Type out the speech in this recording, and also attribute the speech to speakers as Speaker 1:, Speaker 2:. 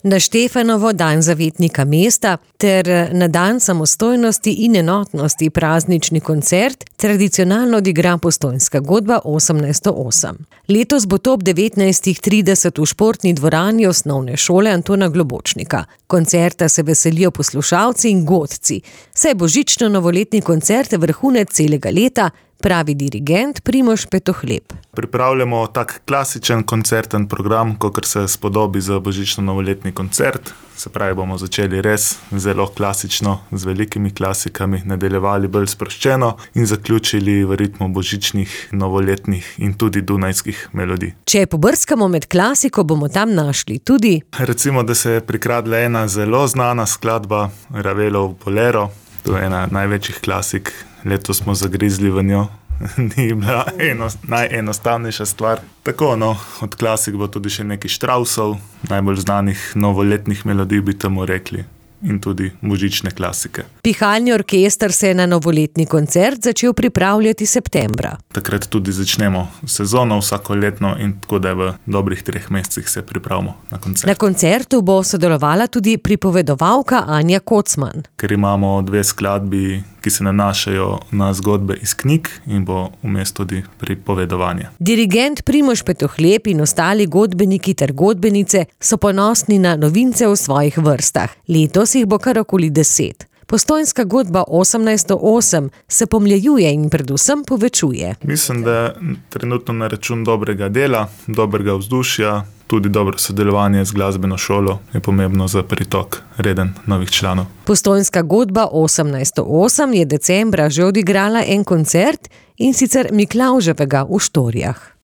Speaker 1: Na Štefanovo dan zavetnika mesta ter na dan samostojnosti in enotnosti praznični koncert tradicionalno odigra Postojnska godba 1808. Letos bo to ob 19:30 v športni dvorani Osnovne šole Antona Globočnika. Koncerta se veselijo poslušalci in godci, saj je božično-novoletni koncert vrhunec celega leta, pravi dirigent Primož Petohlep.
Speaker 2: Pripravljamo tak klasičen koncerten program, kakor se spodobi za božično-novoletni koncert. Se pravi, bomo začeli res zelo klasično, z velikimi klasikami, nadaljevali bolj sproščeno in zaključili v ritmu božičnih, novoletnih in tudi dunajskih melodij.
Speaker 1: Če pobrskamo med klasiko, bomo tam našli tudi...
Speaker 2: Recimo, da se je prikradla ena zelo znana skladba Ravelov Bolero. To je ena največjih klasik. Letos smo zagrizli v njo. Ni bila najenostavnejša stvar. Tako, od klasik bo tudi še nekaj Štrausov, najbolj znanih novoletnih melodij bi temu rekli. In tudi božične klasike.
Speaker 1: Pihalni orkester se je na novoletni koncert začel pripravljati septembra.
Speaker 2: Takrat tudi začnemo sezono vsakoletno in tako da v dobrih 3 mesecih se pripravimo na koncert.
Speaker 1: Na koncertu bo sodelovala tudi pripovedovalka Anja Kocman.
Speaker 2: Ker imamo 2 skladbi, ki se nanašajo na zgodbe iz knjig in bo vmes tudi pripovedovanje.
Speaker 1: Dirigent Primož Petohlep in ostali godbeniki ter godbenice so ponosni na novince v svojih vrstah. Letos jih bo kar okoli 10. Postojnska godba 1808 se pomlajuje in predvsem povečuje.
Speaker 2: Mislim, da trenutno na račun dobrega dela, dobrega vzdušja, tudi dobro sodelovanje z glasbeno šolo je pomembno za pritok reden novih članov.
Speaker 1: Postojnska godba 1808 je decembra že odigrala en koncert, in sicer Miklavževega v Štorjah.